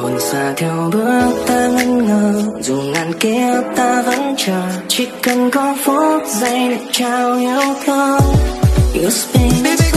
còn xa theo bước ta ngân ngờ, dù ngàn kiếp ta vẫn chờ, chỉ cần có phút giây để trao yêu thương. You spin